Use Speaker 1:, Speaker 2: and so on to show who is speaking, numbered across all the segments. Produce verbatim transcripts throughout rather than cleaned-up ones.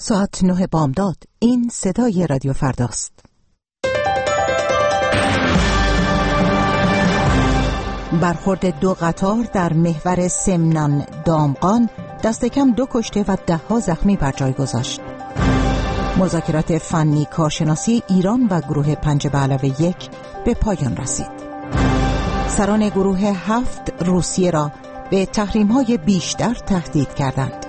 Speaker 1: ساعت نه بامداد. این صدای رادیو فرداست. برخورد دو قطار در محور سمنان دامغان دست کم دو کشته و ده ها زخمی بر جای گذاشت. مذاکرات فنی کارشناسی ایران و گروه پنج به علاوه یک به پایان رسید. سران گروه هفت روسیه را به تحریم‌های بیشتر تهدید کردند.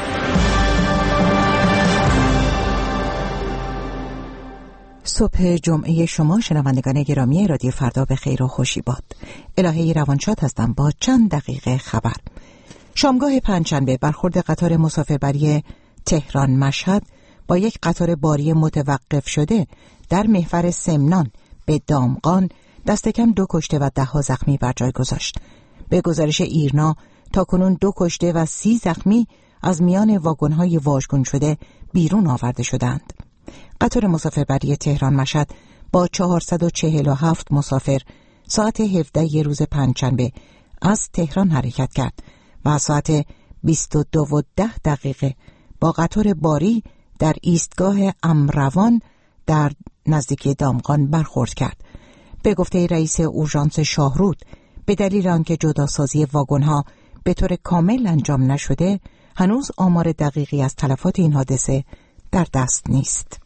Speaker 1: صبح جمعه شما شنوندگان گرامی رادیو فردا به خیر و خوشی باد. الهه روانشاد هستم با چند دقیقه خبر. شامگاه پنجشنبه برخورد قطار مسافربری تهران مشهد با یک قطار باری متوقف شده در محور سمنان به دامغان دست کم دو کشته و ده ها زخمی بر جای گذاشت. به گزارش ایرنا تاکنون دو کشته و سی زخمی از میان واگن‌های واژگون شده بیرون آورده شدند. قطار مسافربری تهران مشهد با چهارصد و چهل و هفت مسافر ساعت هفده روز پنجشنبه از تهران حرکت کرد و ساعت بیست و دو و ده دقیقه با قطار باری در ایستگاه امروان در نزدیکی دامغان برخورد کرد. به گفته رئیس اورژانس شاهرود، به دلیل آنکه جداسازی واگن‌ها به طور کامل انجام نشده، هنوز آمار دقیقی از تلفات این حادثه در دست نیست.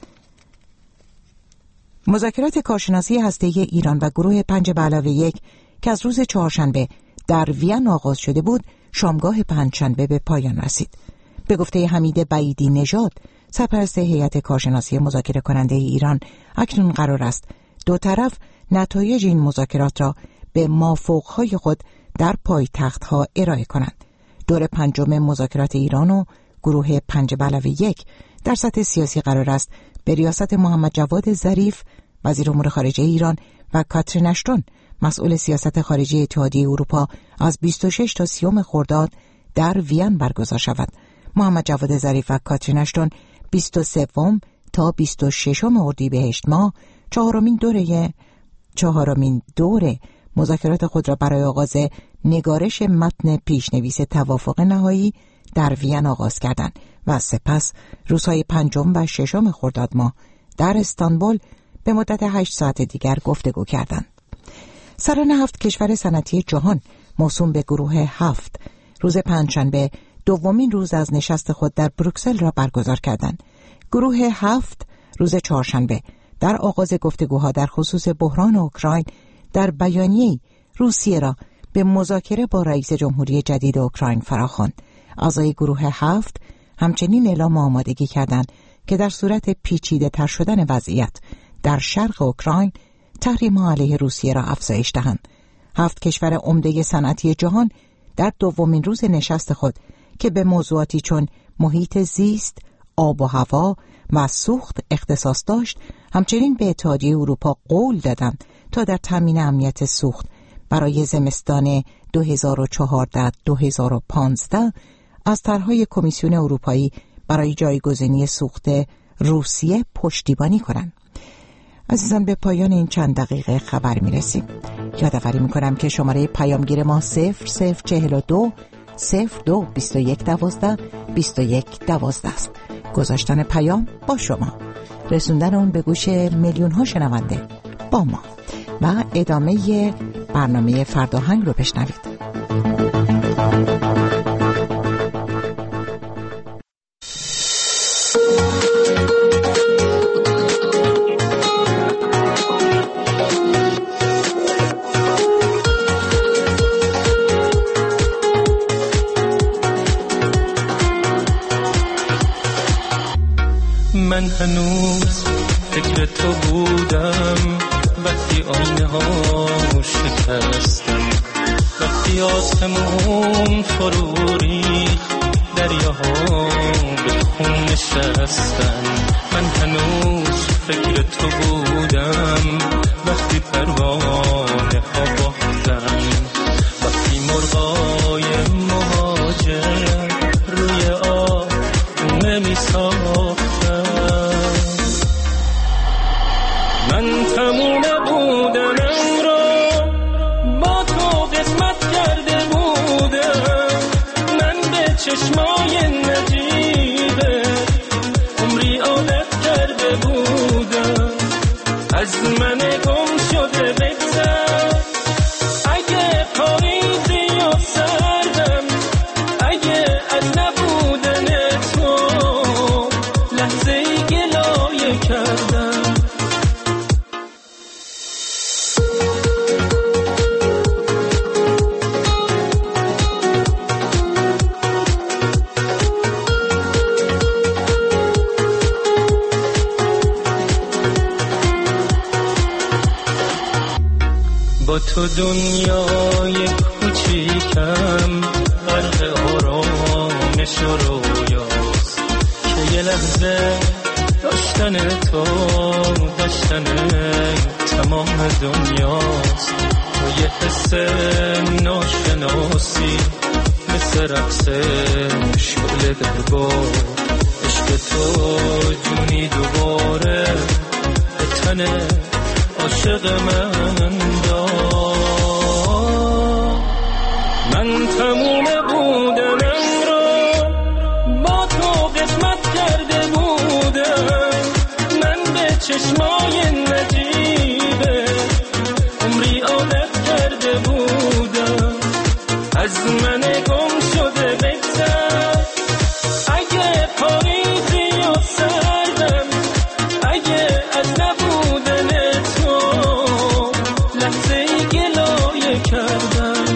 Speaker 1: مذاکرات کارشناسی هسته‌ای ایران و گروه پنج به علاوه یک که از روز چهارشنبه در وین آغاز شده بود، شامگاه پنجشنبه به پایان رسید. به گفته حمید بعیدی نژاد، سرپرست هیئت کارشناسی مذاکره کننده ایران، اکنون قرار است دو طرف نتایج این مذاکرات را به مافوقهای خود در پایتخت‌ها ارائه کنند. دور پنجم مذاکرات ایران و گروه پنج به علاوه یک در سطح سیاسی قرار است به ریاست محمد جواد ظریف وزیر امور خارجه ایران و کاترین اشتون مسئول سیاست خارجی اتحادیه اروپا از بیست و شش تا سی خرداد در وین برگزار شود. محمد جواد ظریف و کاترین اشتون بیست و سه تا بیست و شش اردیبهشت ماه چهارمین دوره چهارمین دوره مذاکرات خود را برای آغاز نگارش متن پیشنویس توافق نهایی در وین آغاز کردند و سپس روزهای پنجم و ششم خرداد ماه در استانبول به مدت هشت ساعت دیگر گفتگو کردند. سران هفت کشور صنعتی جهان موسوم به گروه هفت روز پنجشنبه دومین روز از نشست خود در بروکسل را برگزار کردند. گروه هفت روز چهارشنبه در آغاز گفتگوها در خصوص بحران اوکراین در بیانیه‌ای روسیه را به مذاکره با رئیس جمهوری جدید اوکراین فراخواند. اعضای گروه هفت همچنین اعلام آمادگی کردند که در صورت پیچیده تر شدن وضعیت در شرق اوکراین تحریم‌ها علیه روسیه را افزایش دهند. هفت کشور عمده صنعتی جهان در دومین روز نشست خود که به موضوعاتی چون محیط زیست، آب و هوا و سوخت اختصاص داشت، همچنین به اتحادیه اروپا قول دادند تا در تامین امنیت سوخت برای زمستان دو هزار و چهارده دو هزار و پانزده از طرحهای کمیسیون اروپایی برای جایگزینی سوخت روسیه پشتیبانی کنند. عزیزان، به پایان این چند دقیقه خبر می‌رسیم. یادآوری می‌کنم که شماره پیامگیر ما صفر صفر چهل و دو صفر دو بیست و یک دوازده بیست و یک دوازده است. گذاشتن پیام با شما، رسوندن اون به گوش میلیون ها شنونده با ما و ادامه برنامه فرداهنگ رو بشنوید.
Speaker 2: من هنوز فکر تو بودم وقتی آینه ها شکستم، وقتی آسمون فرو ریخت، دریاها به خون نشستن. من هنوز فکر تو بودم وقتی پروانه ها باختن، وقتی مرغای مهاجر روی آب نمی ساختن. من تموم بودنم را با تو قسمت کرده بودم، من به چشمای نجیبه کرده بودم، از من گم شده بگذر. اگه پاییزی و سردم، اگه از نبودن تو لحظه ای گلایه کردم. با تو دنیای کوچیکم غرق آرامش و رویاست که یه لحظه داشتن تو داشتن تمام دنیاست. و یه حس ناشناسی مثل رقص شعله در باد، عشق تو جونی دوباره به تن عاشق من داد. من تموم بودنم رو با تو قسمت کرده بودم، من به چشمای نجیبه عمری عادت کرده بودم، از من گم شده بگذر. اگه پاییزی و سردم، اگه از نبودن تو لحظه ای گلایه کردم.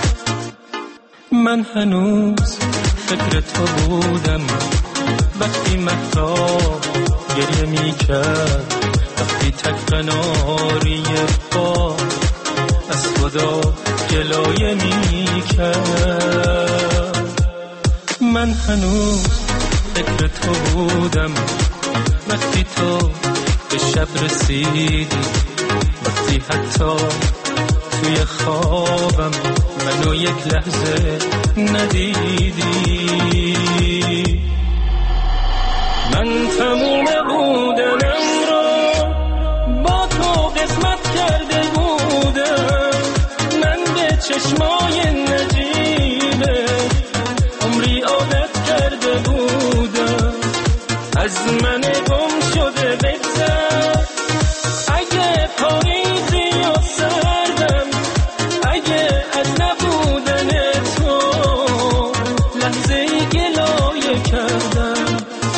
Speaker 2: من هنوز فکر تو بودم وقتی مهتاب گریه می کرد، وقتی تک قناری با از خدا گلایه می کرد. من هنوز فکر تو بودم وقتی تو به شب رسیدی، وقتی حتی توی خوابم منو یک لحظه ندیدی. من تموم بودنم رو با تو قسمت کرده بودم، من به چشمای نجیبه عمری عادت کرده بودم، از من گم شده بگذر. اگه پاییزی و سردم، اگه از نبودن تو لحظه ای گلایه کردم.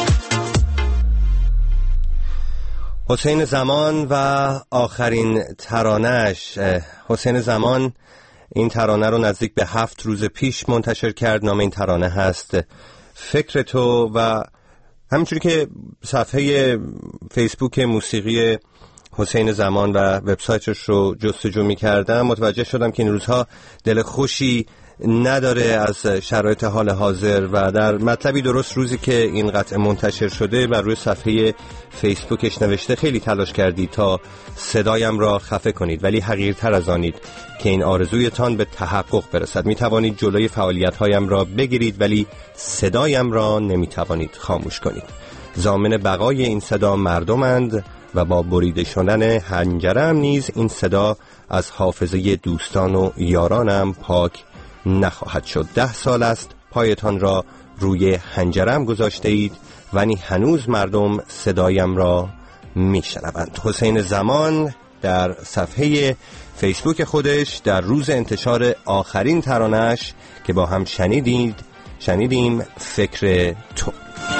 Speaker 3: حسین زمان و آخرین ترانه‌اش. حسین زمان این ترانه رو نزدیک به هفت روز پیش منتشر کرد. نام این ترانه هست فکر تو و همینجوری که صفحه فیسبوک موسیقی حسین زمان و وبسایتش رو جستجو می کردم متوجه شدم که این روزها دل خوشی نداره از شرایط حال حاضر و در مطلبی درست روزی که این قطعه منتشر شده و روی صفحه فیسبوکش نوشته خیلی تلاش کردید تا صدایم را خفه کنید ولی حقیرتر از آنید که این آرزویتان به تحقق برسد. می توانید جلوی فعالیت هایم را بگیرید ولی صدایم را نمی توانید خاموش کنید. ضامن بقای این صدا مردمند و با بریده شدن حنجرم نیز این صدا از حافظه دوستان و یارانم پاک نخواهد شد. ده سال است پایتان را روی حنجرم گذاشته اید ولی هنوز مردم صدایم را میشنوند. حسین زمان در صفحه فیسبوک خودش در روز انتشار آخرین ترانه‌اش که با هم شنیدید شنیدیم فکر تو.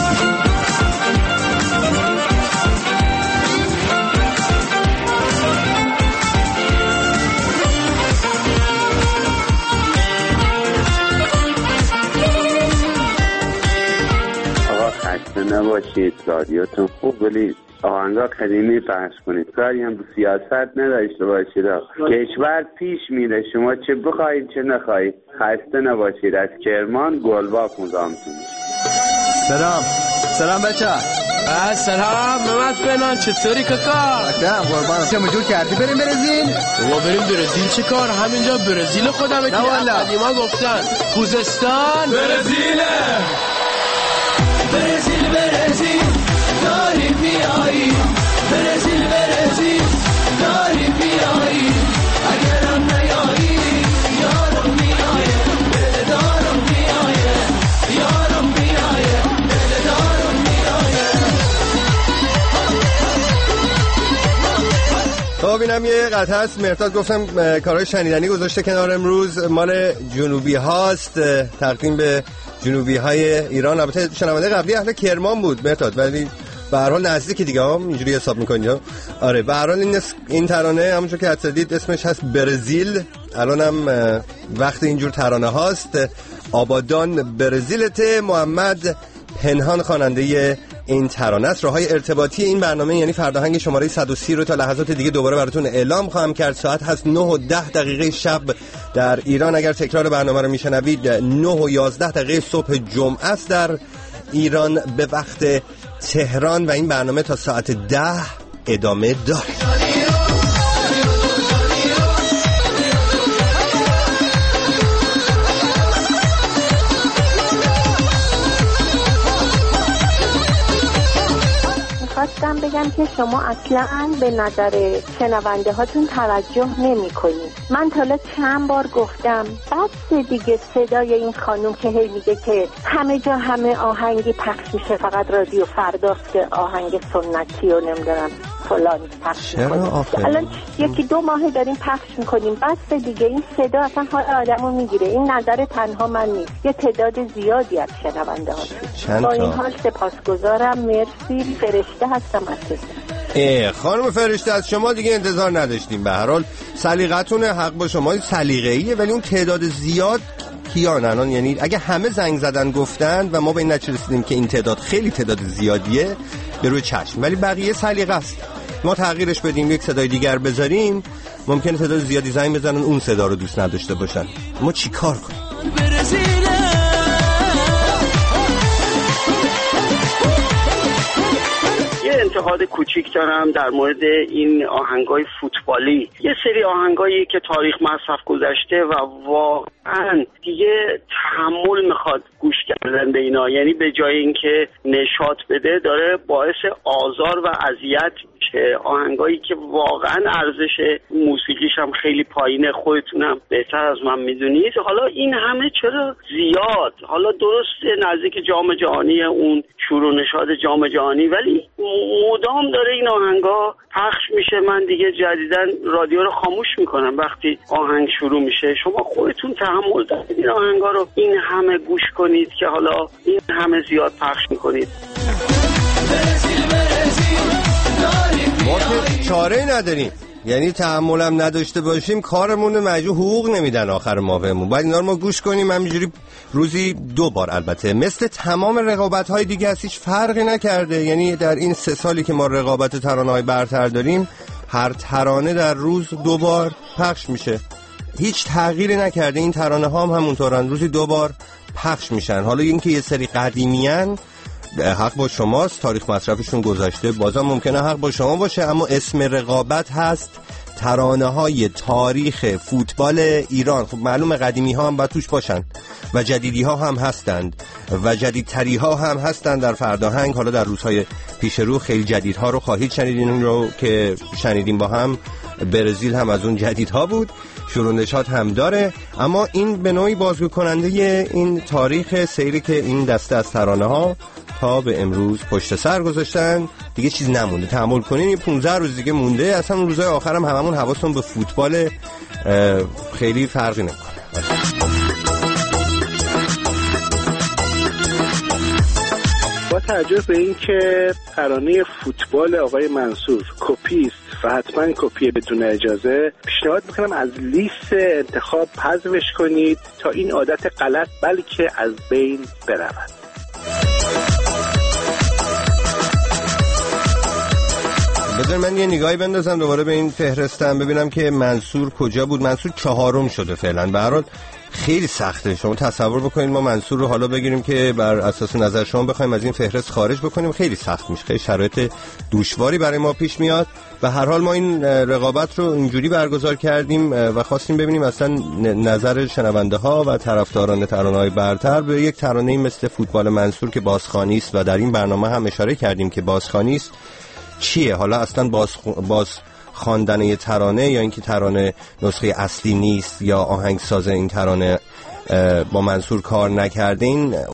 Speaker 4: نباشید، رادیوتون خوب ولی آهنگا قدیمی پخش کنید، کاری هم به سیاست نداشته باشید. کشور پیش میره، شما چه بخواید چه نخواید. خسته نباشید. از کرمان گلباف مزامتون.
Speaker 5: سلام سلام بچه.
Speaker 6: سلام محمد فنان، چطوری کاکا؟
Speaker 5: سلام قربان. چه مجور کردی بریم برزیل؟
Speaker 6: ما بریم برزیل چه کار؟ همینجا برزیل خودمه که قدیما گفتن خوزستان
Speaker 2: برزیله. برزیل برزیل داریم میایی، برزیل برزیل داریم میایی، اگرم نیایی یارم میایه، دلدارم میایه، یارم میایه، دلدارم میایه.
Speaker 3: ببینم یه قطعه است. مهرداد گفتم کارهای شنیدنی گذاشته کنار، امروز مال جنوبی هاست، تقدیم به جنوبی های ایران. البته شنونده قبلی اهل کرمان بود مهرداد، ولی به هر حال نزدیک دیگه ها، اینجوری حساب می‌کنی ها. آره به هر حال این این ترانه همونجور که حدس دید اسمش هست برزیل. الانم وقت اینجور ترانه هاست. آبادان برزیلت. محمد پنهان خواننده این ترانه است. راههای ارتباطی این برنامه یعنی فرداهنگ شماره صد و سی رو تا لحظات دیگه دوباره براتون اعلام خواهم کرد. ساعت هست نه و ده دقیقه شب در ایران. اگر تکرار برنامه رو میشنوید نه و یازده دقیقه صبح جمعه است در ایران به وقت تهران و این برنامه تا ساعت ده ادامه داره.
Speaker 7: خواستم بگم که شما اصلا به نظر شنونده هاتون توجه نمی کنید. من تا چند بار گفتم بس دیگه صدای این خانم که هی میگه که همه جا همه آهنگی پخش میشه، فقط رادیو فرداست که آهنگ سنتی و نمیدونم فلان پخش میکنیم. الان یکی دو ماه داریم پخش میکنیم، بس دیگه این صدا اصلا حال آدمو میگیره. این نظر تنها من نیست، یه تعداد زیادی از شنونده ها. با این حال سپاسگزارم، مرسی. فرشته هستم از
Speaker 3: ای خانم فرشته، از شما دیگه انتظار نداشتیم. به هر حال سلیقتون حق با شما سلیقه‌ایه، ولی اون تعداد زیاد کیان الان؟ یعنی اگه همه زنگ زدن گفتن و ما به این نتیجه رسیدیم که این تعداد خیلی تعداد زیادیه، به روی چشم، ولی بقیه سلیقه است. ما تغییرش بدیم، یک صدای دیگر بذاریم، ممکنه تعداد زیادی زنگ بزنن اون صدا رو دوست نداشته باشن. ما چی کار کنیم؟
Speaker 8: انتقاد کوچیک دارم در مورد این آهنگای فوتبالی. یه سری آهنگایی که تاریخ مصرف گذشته و واقعا دیگه تحمل میخواد گوش کردن به اینا، یعنی به جای اینکه نشاط بده داره باعث آزار و اذیت میشه. آهنگایی که واقعا ارزش موسیقیش هم خیلی پایینه، خودتونم بهتر از من میدونید. حالا این همه چرا زیاد؟ حالا درسته نزدیک جام جهانی، اون شور و نشاط جام جهانی، ولی مدام داره این آهنگا پخش میشه. من دیگه جدیدن رادیو رو خاموش میکنم وقتی آهنگ شروع میشه. شما خودتون تحمل دارید این آهنگا رو این همه گوش کنید که حالا این همه زیاد پخش میکنید؟
Speaker 3: ما که چاره نداریم، یعنی تحملم نداشته باشیم کارمون مجبور حقوق نمیدن آخر ماه بهمون، باید اینا رو ما گوش کنیم. همینجوری روزی دو بار. البته مثل تمام رقابت‌های دیگه است، هیچ فرقی نکرده. یعنی در این سه سالی که ما رقابت ترانه‌های برتر داریم، هر ترانه در روز دو بار پخش میشه، هیچ تغییری نکرده. این ترانه ها هم همونطورن، روزی دو بار پخش میشن. حالا اینکه یه سری قدیمیان، حق با شماست، تاریخ مصرفشون گذشته، بازم ممکنه حق با شما باشه، اما اسم رقابت هست ترانه های تاریخ فوتبال ایران. خب معلومه قدیمی ها هم باید توش باشن و جدیدی ها هم هستند و جدیدتری ها هم هستند در فرداهنگ. حالا در روزهای پیش رو خیلی جدید ها رو خواهید شنیدین، اون رو که شنیدیم با هم. برزیل هم از اون جدیدها بود، شور و نشاط هم داره، اما این به نوعی بازگو کننده این تاریخ سیری که این دسته از ترانه ها تا به امروز پشت سر گذاشتن. دیگه چیز نمونده، تحمل کنین. یه پانزده روز دیگه مونده، اصلا اون روزهای آخر هم هممون حواستون به فوتبال، خیلی فرقی نمیکنه.
Speaker 9: با توجه به این که ترانه فوتبال آقای منصور کپی است و حتما کپی بدون اجازه، پیشنهاد میکنم از لیست انتخاب حذفش کنید تا این عادت غلط بلکه از بین برود.
Speaker 3: بذار من یه نگاهی بندازم دوباره به این فهرستم ببینم که منصور کجا بود. منصور چهارم شده فعلا. به هر حال خیلی سخته. شما تصور بکنید ما منصور رو حالا بگیریم که بر اساس نظر شما بخوایم از این فهرست خارج بکنیم، خیلی سخت میشه، خیلی شرایط دشواری برای ما پیش میاد. و هر حال ما این رقابت رو اینجوری برگزار کردیم و خواستیم ببینیم اصلا نظر شنونده ها و طرفداران ترانه‌های برتر به یک ترانه مثل فوتبال منصور که بازخوانی است و در این برنامه هم اشاره کردیم که بازخوانی است چیه. حالا اصلا باز باز خواندن یه ترانه یا اینکه ترانه نسخه اصلی نیست یا آهنگساز این ترانه با منصور کار نکرده، این